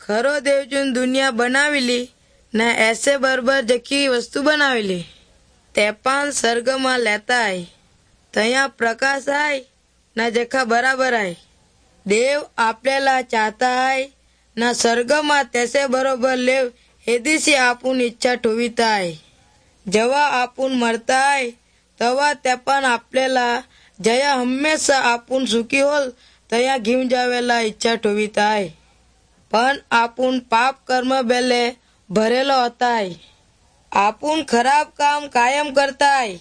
खरो देवजून दुनिया बनाविली न ऐसे बरोबर जकी वस्तू बनाविली ते पण सर्गमा लेता आहे तया प्रकाश आहे ना जखा बराबर आहे. देव आपल्याला चाहता आहे ना सर्गमा त्याचे बरोबर लेव हे दिवशी आपण इच्छा ठेवित आहे. जेव्हा आपण मरता आहे तेव्हा त्या पण आपल्याला जया हमेशा आपण सुखी होल तया घेऊन जावेला इच्छा ठेवित आहे. पण आपण पाप कर्म बेले भरेलो होता आहे. आपण खराब काम कायम करताय.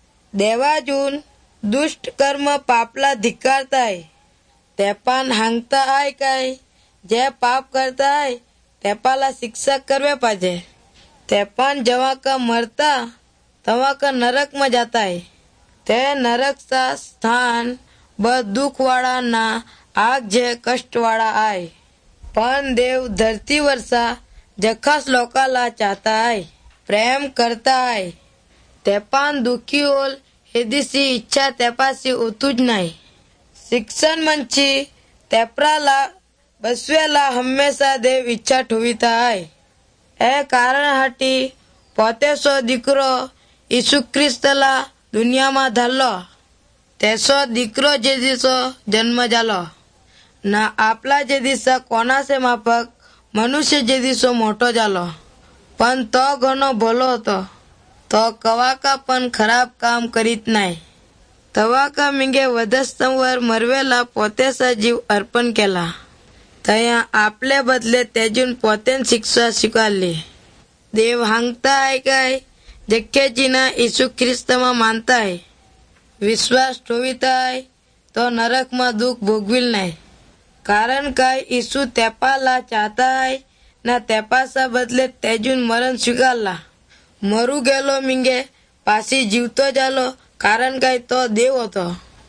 देवाजून दुष्ट कर्म पापला धिक्कारताय. ते पण हांगता आहे काय जे पाप करताय त्यापाला शिक्षा करवे पाहिजे. ते पण जेव्हा का मरता तेव्हा का नरक में जाता है. ते नरक चा स्थान ब दुख वाळा ना आग जे कष्ट वाळा आहे. पण देव धरतीवरचा जखास लोकाला चाहता आहे प्रेम करता आहे. ते पण दुखी होल हे दिसी इच्छा त्यापाशी होतूच नाही. शिक्षण मंची तेपराला बसवेला हमेशा देव इच्छा ठेवित आहे. ए कारण हाटी पोतेसो दीकरो यीशु ख्रिस्तला दुनियामा धाडलो. तेसो दीकरो जे दिसो जन्म झालो ना आपला जे दिसा कोणाचे माफक मनुष्य जे दिसो मोठो झालो. पण तो घणो भलो होतो. तो कवा का पण खराब काम करीत नाही. तवा का मिंगे वधस्तंवर मरवेला पोतेसा जीव अर्पण केला. तया आपले बदले तेजून पोतेन शिक्षा स्वीकारली. देव हांगता आहे काय जख्याची ना यीशु ख्रिस्तमा मानता आहे विश्वास ठेवित आहे तो नरक मा दुख भोगविल नाही. कारण काय यीशु तेपाला चाहता आहे ना तेपासा बदले तेजून मरण स्वीकारला. मरू गेलो मिंगे पाशी जीवतो झालो कारण काय तो देव होतो.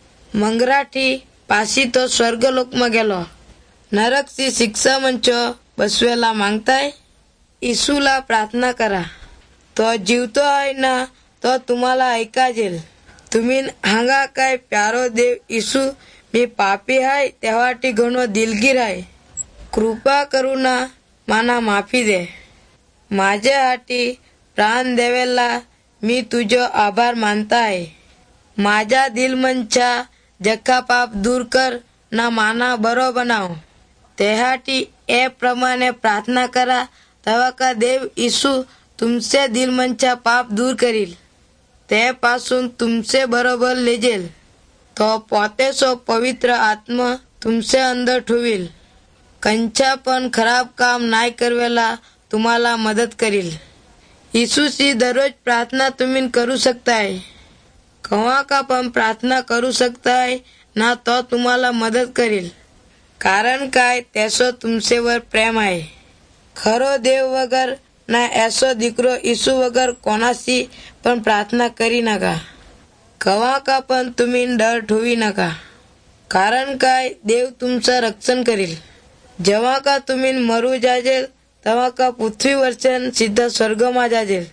मंगराठी पाशी तो स्वर्गलोक मा गेलो. नरकची शिक्षा मंचो बसवेला मागताय. यीशुला प्रार्थना करा. तो जीवतो आहे ना तो तुम्हाला ऐकाजेल. तुम्ही हांगा काय प्यारो देव यीशु मी पापी आहे तेव्हाटी घणो दिलगीर आहे. कृपा करुणा माना माफी दे. माझ्या हाटी प्राण देवेला मी तुझो आभार मानता आहे. माझ्या दिलमनच्या जखा पाप दूर कर ना माना बरो बनाव. तेहाटी ए प्रमाणे प्रार्थना करा तेव्हा का देव यीशु तुमचे दिलमनच्या पाप दूर करील. ते पासून तुमचे बरोबर लेजेल. तो पोतेसो पवित्र आत्मा तुमचे अंदर ठेवील. कंचा पण खराब काम नाही करवेला तुम्हाला मदत करील. यीशुची दररोज प्रार्थना तुम्ही करू शकताय. कवा का पण प्रार्थना करू शकताय ना तो तुम्हाला मदत करील. कारण काय त्यासो तुमचेवर प्रेम आहे. खरो देव वगर ना ऐसो दीकरो यीशु वगर कोणाशी पण प्रार्थना करी नका. कवा का पण तुम्ही डर ठेवी नका. कारण काय देव तुमचं रक्षण करील. जेव्हा का तुम्ही मरू जाजेल तेव्हा का पृथ्वीवरच्या सिद्ध स्वर्गमा जाजेल.